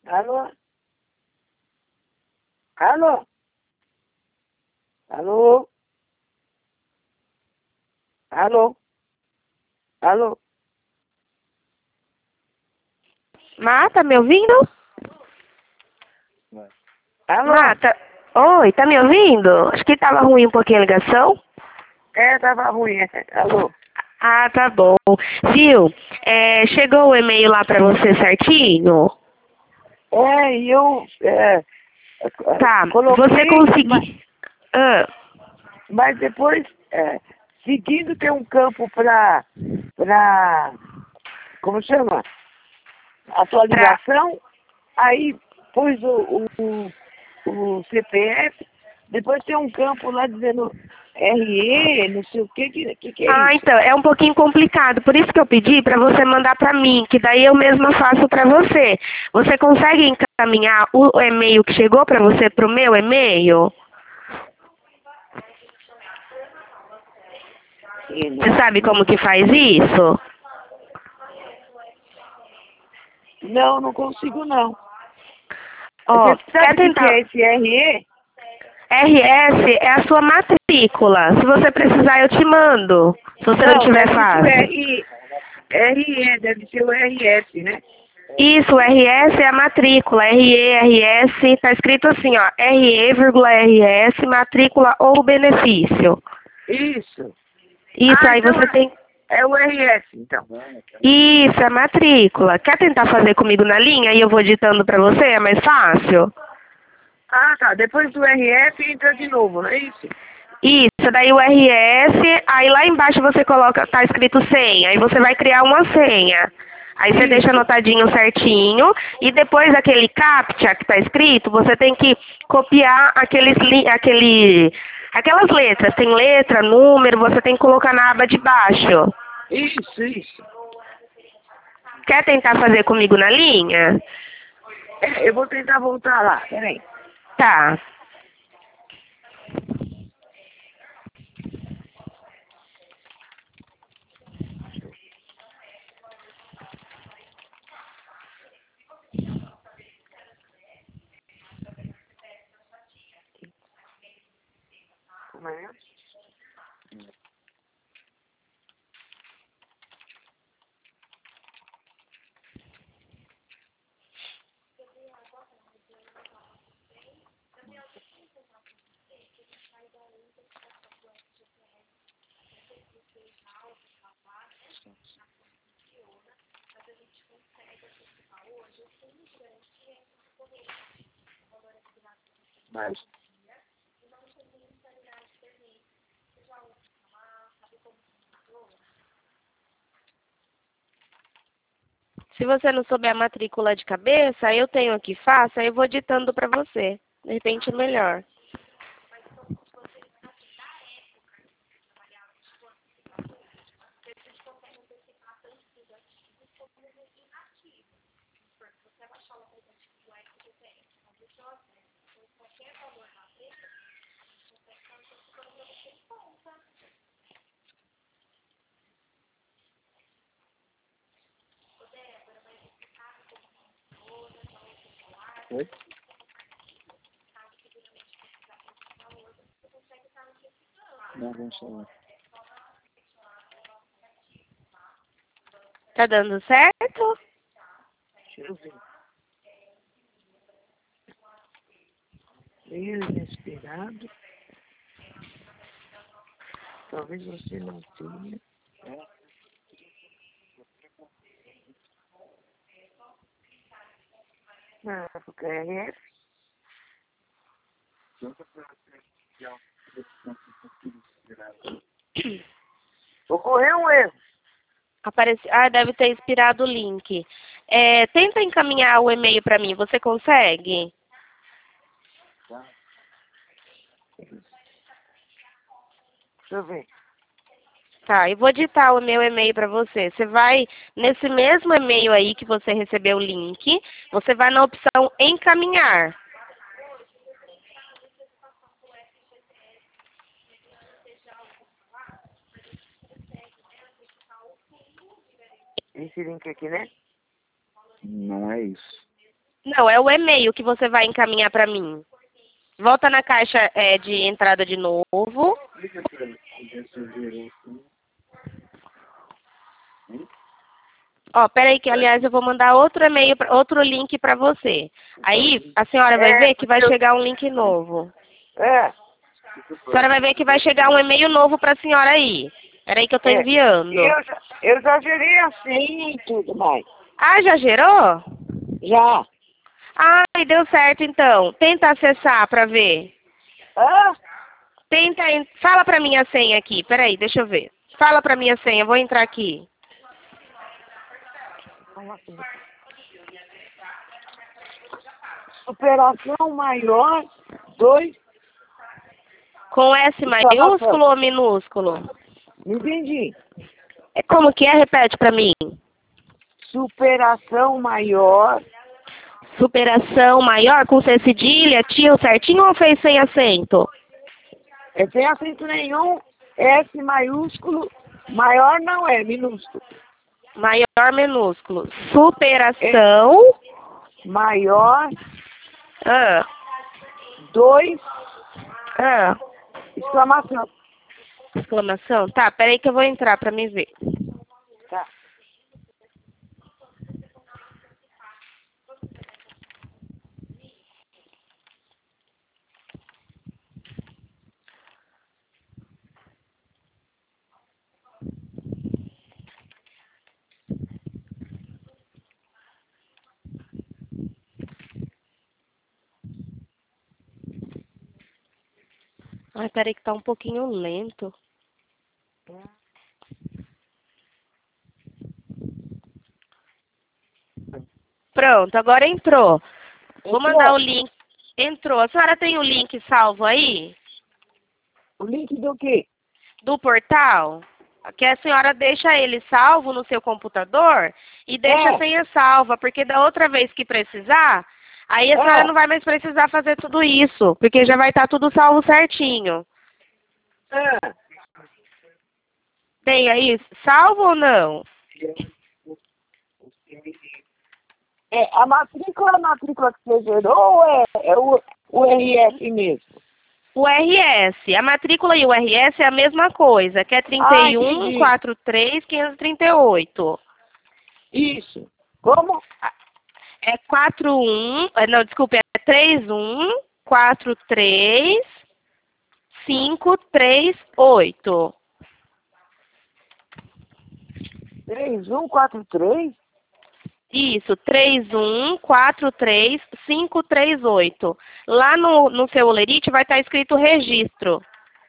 Alô? Alô? Alô? Alô? Alô? Tá me ouvindo? Alô? Tá... Oi, tá me ouvindo? Acho que tava ruim um pouquinho a ligação. Tava ruim. Alô? Ah, tá bom. Viu? Chegou o e-mail lá pra você certinho? E eu Tá, você coloquei, conseguiu... Ah, mas depois, seguindo tem um campo como chama? pra... Atualização, aí pus o CPF, depois tem um campo lá dizendo RE, não sei o que é Ah, isso? então, é um pouquinho complicado. Por isso que eu pedi pra você mandar pra mim, que daí eu mesma faço pra você. Você consegue encaminhar o e-mail que chegou pra você pro meu e-mail? Você sabe como que faz isso? Não, não consigo não. Ó, Você quer sabe o que tentar... é esse RE? RS é a sua matrícula. Se você precisar, eu te mando. Se você não Não, tá tiver escrito fácil. RE, deve ser o RS, né? Isso, RS é a matrícula. RE, RS, tá escrito assim, ó. RE,RS, matrícula ou benefício. Isso. Isso, aí Então você tem... é o RS, então. Isso, é matrícula. Quer tentar fazer comigo na linha e eu vou ditando pra você? É mais fácil? Ah, tá. Depois do RF entra de novo, não é isso? Isso, daí o RS, aí lá embaixo você coloca, tá escrito senha, aí você vai criar uma senha. Aí você deixa Isso. anotadinho certinho e depois aquele CAPTCHA que tá escrito, você tem que copiar aquelas letras. Tem letra, número, você tem que colocar na aba de baixo. Isso. Quer tentar fazer comigo na linha? Eu vou tentar voltar lá. Peraí. Tá. Como é? Mas, Se você não souber a matrícula de cabeça, eu tenho aqui fácil, aí eu vou ditando pra você. De repente é melhor. oi? Não, vamos falar. Tá dando certo? Deixa eu ver. Meio inesperado. Talvez você não tenha. Não, porque é RF. Ocorreu um erro. Deve ter expirado o link. Tenta encaminhar o e-mail para mim, você consegue? Deixa eu ver. Tá, e vou digitar o meu e-mail para você. Você vai, nesse mesmo e-mail aí que você recebeu o link, você vai na opção encaminhar. Esse link aqui, né? Não é isso. Não, é o e-mail que você vai encaminhar para mim. Volta na caixa de entrada de novo. Ó, peraí que, aliás, eu vou mandar outro e-mail, outro link para você. Aí, a senhora vai ver que vai chegar um link novo. É. A senhora vai ver que vai chegar um e-mail novo para a senhora aí. Peraí que eu tô enviando. Eu já gerei assim e tudo mais. Ah, já gerou? Já. Ai, deu certo então. Tenta acessar para ver. Hã? Fala para mim a senha aqui. Peraí, deixa eu ver. Fala para mim a senha, eu vou entrar aqui. Operação maior 2. Com S maiúsculo ou minúsculo? Não entendi. Como que é? Repete para mim. Superação maior. Superação maior com C cedilha, tio certinho ou fez sem acento? É sem acento nenhum. S maiúsculo. Maior não é, minúsculo. Maior minúsculo. Superação. Maior. 2. Exclamação. Exclamação? Tá, peraí que eu vou entrar pra me ver. Tá. Ai, peraí que tá um pouquinho lento. Pronto, agora entrou. Vou mandar o link. Entrou. A senhora tem o link salvo aí? O link do quê? Do portal? Que a senhora deixa ele salvo no seu computador e deixa a senha salva, porque da outra vez que precisar, aí a senhora não vai mais precisar fazer tudo isso, porque já vai estar tudo salvo certinho. Tem aí salvo ou não? A matrícula que você gerou ou é o RS mesmo? O RS, a matrícula e o RS é a mesma coisa, que é 31 43 538. Isso. Como? É 41, não, desculpe, é 31 43 538. 3143? Isso, 31 43 538. Lá no seu olerite vai estar escrito registro.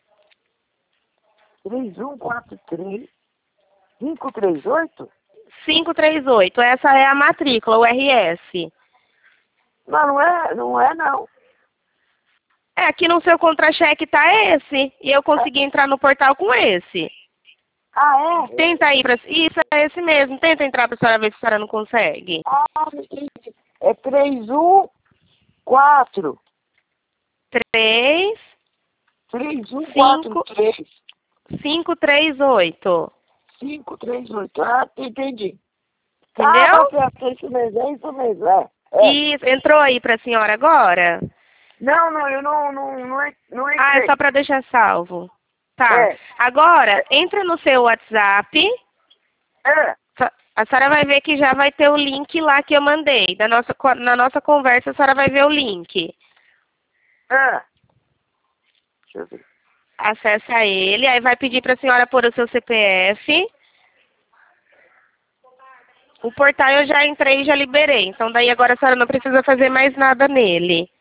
3143 538? 538, essa é a matrícula, o RS. Não é não. Aqui no seu contra-cheque tá esse, e eu consegui entrar no portal com esse. Ah, é? Tenta aí pra... Isso, é esse mesmo. Tenta entrar pra senhora ver se a senhora não consegue. Entendi. É 314. 3 3143. 538. 538. Entendi. Entendeu? Tá certo, é isso mesmo, Isso, entrou aí pra senhora agora? Não, eu não entrei. É só pra deixar salvo. Tá. Agora, entra no seu WhatsApp. A senhora vai ver que já vai ter o link lá que eu mandei. Na nossa conversa, a senhora vai ver o link. Deixa eu ver. Acessa ele, aí vai pedir pra senhora pôr o seu CPF. O portal eu já entrei e já liberei. Então, daí agora a senhora não precisa fazer mais nada nele.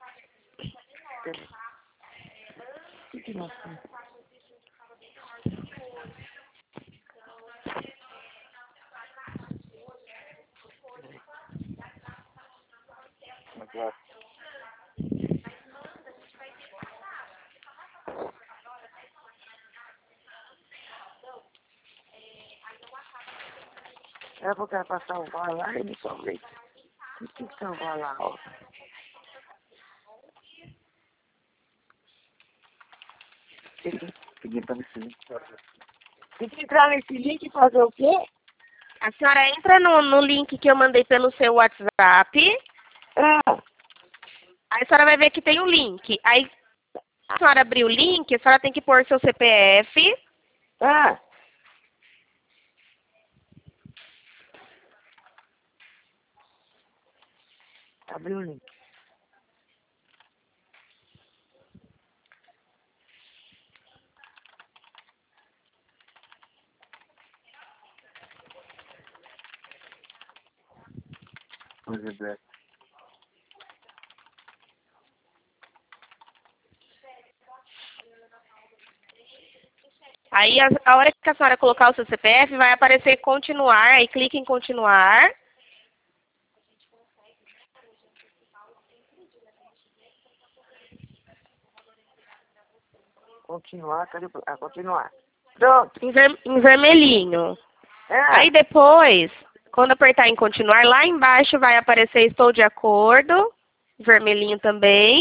É porque era pra salvar lá e não salvei. Tem que salvar lá, ó. Tem que entrar nesse link e fazer o quê? A senhora entra no link que eu mandei pelo seu WhatsApp. Ah, Aí a senhora vai ver que tem um link. Aí, se a senhora abrir o link, a senhora tem que pôr seu CPF. ah. Abriu o link. Aí, a hora que a senhora colocar o seu CPF, vai aparecer continuar. Aí, clique em continuar. Continuar, cadê? Continuar. Pronto. Em vermelhinho. Ah, Aí, depois, quando apertar em continuar, lá embaixo vai aparecer estou de acordo. Vermelhinho também.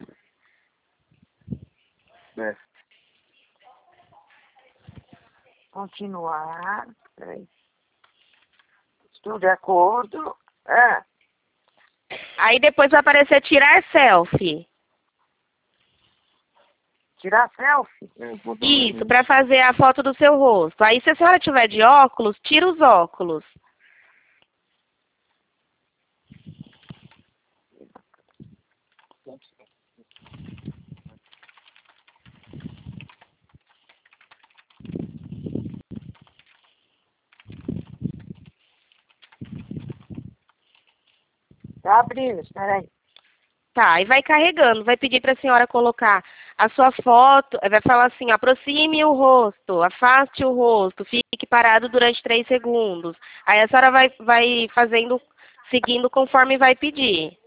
continuar. Peraí. Estou de acordo. Ah, Aí, depois vai aparecer tirar selfie. tirar selfie. Isso, para fazer a foto do seu rosto. Aí, se a senhora tiver de óculos, tira os óculos. Tá abrindo, espera aí. Tá, aí vai carregando, vai pedir para a senhora colocar a sua foto, vai falar assim, aproxime o rosto, afaste o rosto, fique parado durante 3 segundos. Aí a senhora vai fazendo, seguindo conforme vai pedir.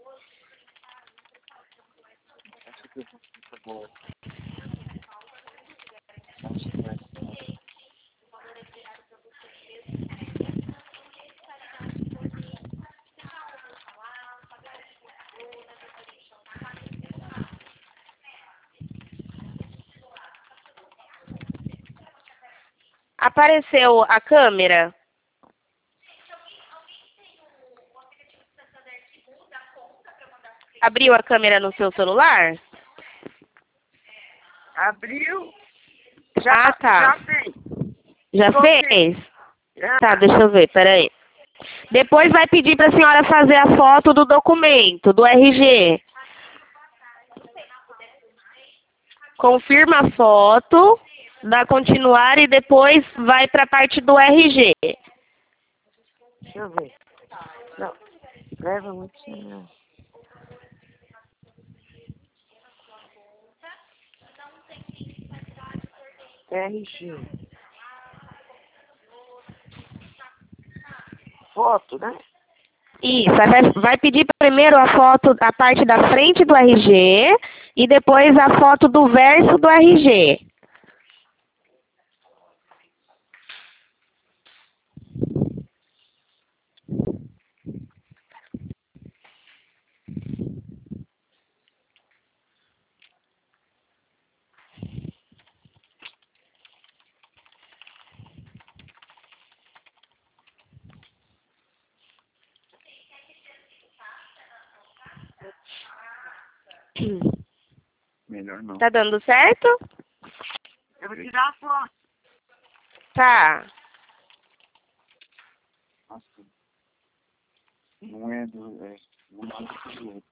Apareceu a câmera? Abriu a câmera no seu celular? Abriu. Ah, tá. Já fez. Já Coloquei. fez? Ah, Tá, deixa eu ver, peraí. Depois vai pedir para a senhora fazer a foto do documento, do RG. Confirma a foto, dá continuar e depois vai para a parte do RG. deixa eu ver. Não, leva muito. Não. RG. Foto, né? Isso, aí vai pedir primeiro a foto, a parte da frente do RG e depois a foto do verso do RG. Melhor não. Tá dando certo? Eu vou tirar a foto. Tá. Nossa, não é do. Não é do outro.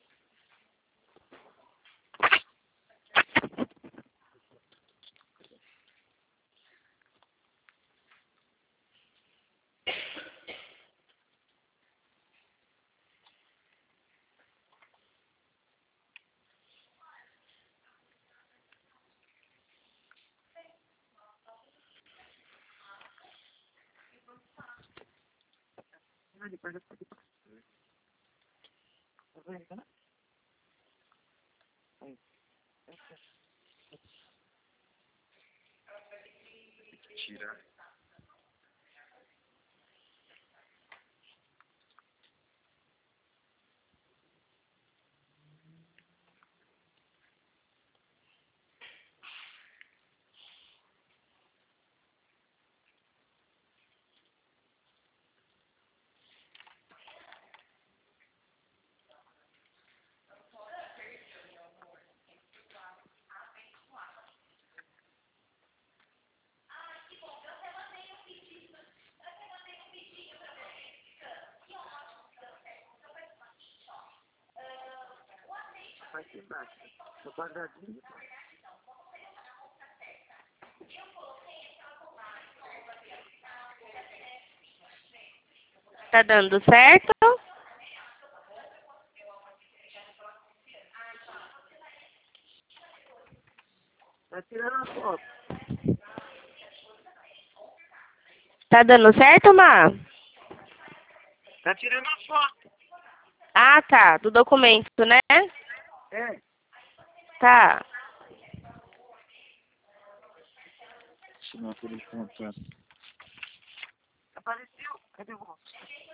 Depois eu faço. Tá vendo, né? Aí. Tirar. Aqui embaixo. No quadradinho. Tá dando certo? Tá tirando a foto. Tá dando certo, Má? Tá tirando a foto. Ah, tá. Do documento, né? É. Tá. Assinatura de contrato. Apareceu. Cadê o outro?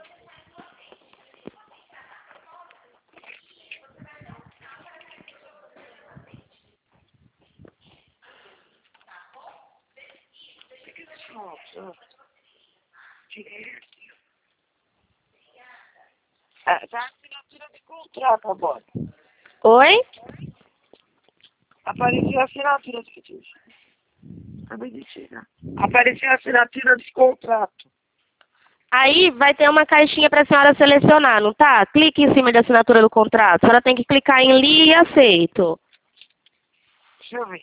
Tá a assinatura de contrato agora. Oi? Apareceu a assinatura de... Acabei de tirar. Apareceu a assinatura de contrato. Aí vai ter uma caixinha para a senhora selecionar, não tá? Clique em cima da assinatura do contrato. A senhora tem que clicar em li e aceito. Deixa eu ver.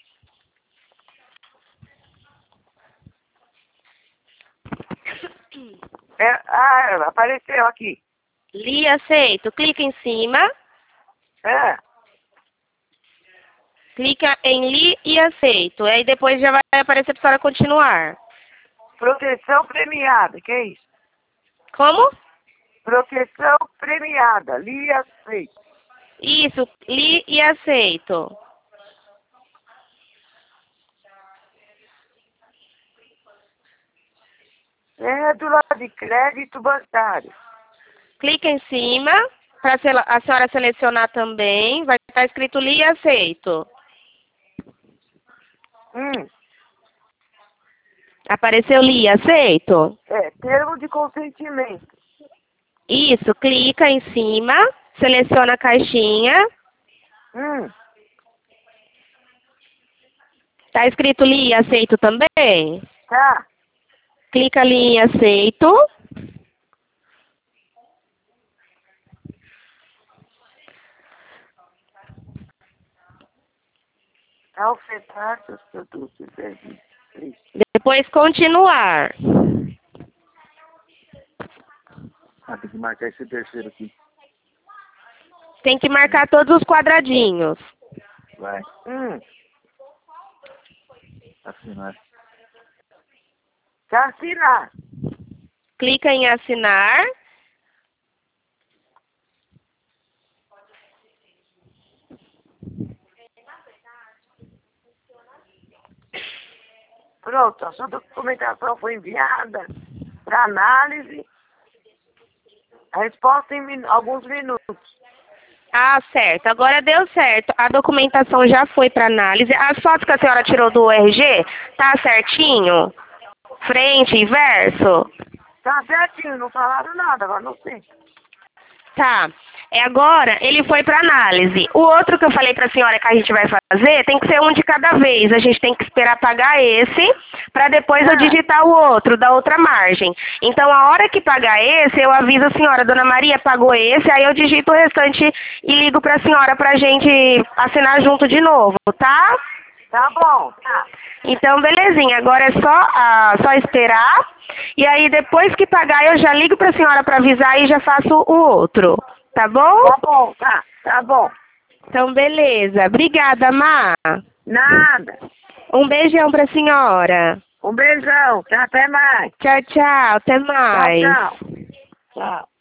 Apareceu aqui. Li e aceito. Clica em cima. É. Clica em li e aceito. Aí depois já vai aparecer para a senhora continuar. Proteção premiada. Que é isso? Como? Proteção premiada. Li e aceito. Isso. Li e aceito. Cédula de crédito bancário. Clica em cima para a senhora selecionar também. Vai estar escrito li e aceito. Apareceu li e aceito? Termo de consentimento. Isso, clica em cima, seleciona a caixinha. Tá escrito li e aceito também? Tá. Clica ali em aceito. Ao ofertar seus produtos e serviços. Depois continuar. Tem que marcar esse terceiro aqui. Tem que marcar todos os quadradinhos. Vai. Assinar. Tá assinar. Clica em assinar. Pronto, a sua documentação foi enviada para análise. A resposta em alguns minutos. Ah, certo. Agora deu certo. A documentação já foi para análise. As fotos que a senhora tirou do RG, tá certinho? Frente e verso? Tá certinho, não falaram nada, agora não sei. Tá. Agora ele foi para análise. O outro que eu falei para a senhora que a gente vai fazer tem que ser um de cada vez. A gente tem que esperar pagar esse para depois eu digitar o outro da outra margem. Então a hora que pagar esse, eu aviso a senhora, Dona Maria pagou esse, aí eu digito o restante e ligo para a senhora para a gente assinar junto de novo, tá? Tá bom, tá. Então belezinha. Agora é só esperar. E aí depois que pagar eu já ligo para a senhora para avisar e já faço o outro. Tá bom? Tá bom, tá bom. Então, beleza. Obrigada, Má. Nada. Um beijão pra senhora. Um beijão, tá? Até mais. Tchau, tchau. Até mais. Tchau, tchau. Tchau.